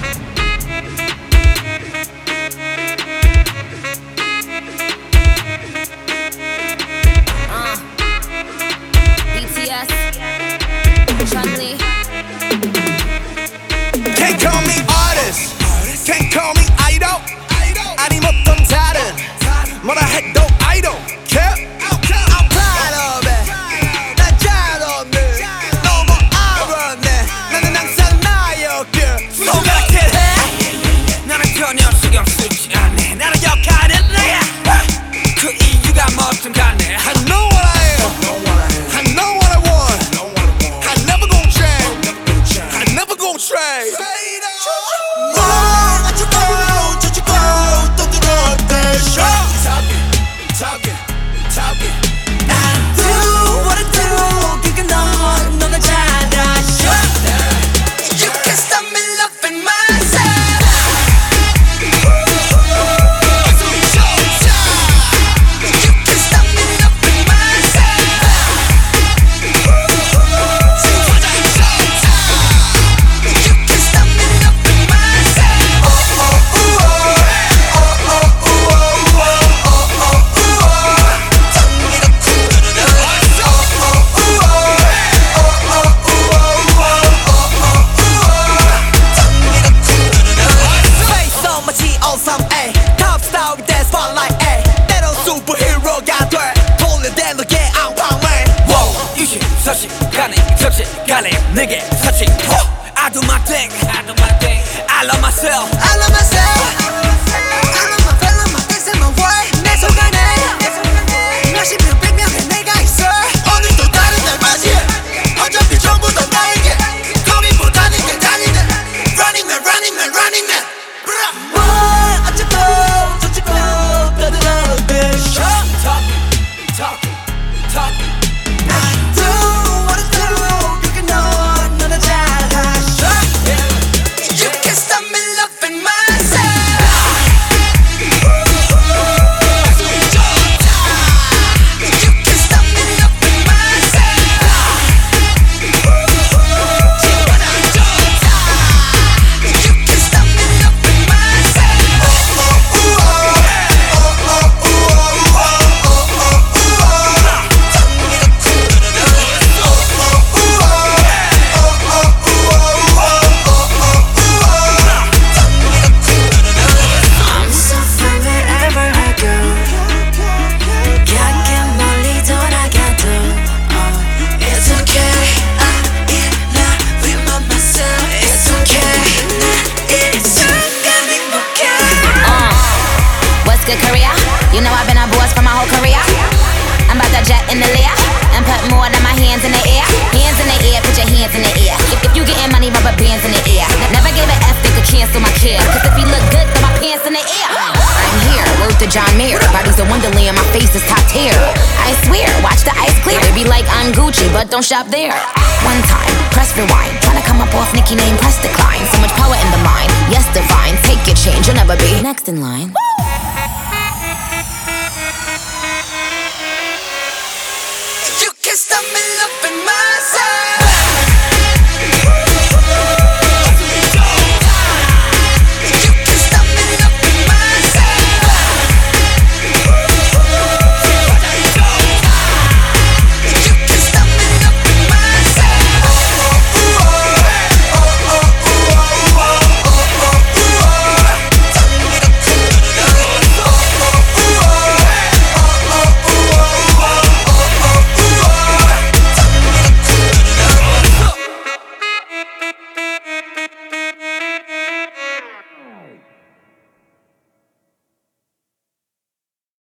BTS, Chun-Li. Can't call me artist, can't call me idol. 아님 어떤 다른 뭐라 해도 idol. I'm proud of it. 난 잘 없네. 너무 알았네. 나는 항상 나였길. 손가락질해. 나는 전혀 신경 쓰지 않네. 나는 역할은 내야. 그 이유가 뭐든 간에. I know what I am. I know what I want. I never gon' change. I never gon' trade. 내게 touching I do my thing I love myself I love myself I love my feel my face and my way 내 속 안에 몇십 명 백 명의 내가 있어 오늘도 다른 날 맞이해 어차피 전부 다 나에게 고민보다는 괜찮은데 Running man running man running man 뭘 어쩌고 저쩌고 떠들어도 돼 Talking Korea, you know I've been a boss for my whole career. I'm about to jet in the lair and put more than my hands in the air. Hands in the air, put your hands in the air. If you getting money, rubber bands in the air. Never gave an F, they could cancel my care. Cause if you look good, throw my pants in the air. I'm here, word to John Mayer. Body's a wonderland, my face is top tier. I swear, watch the ice clear. They be like I'm Gucci, but don't shop there. One time, press rewind. Tryna come up off Nicki name, press decline. So much power in the mind, yes divine. Take your change, you'll never be next in line.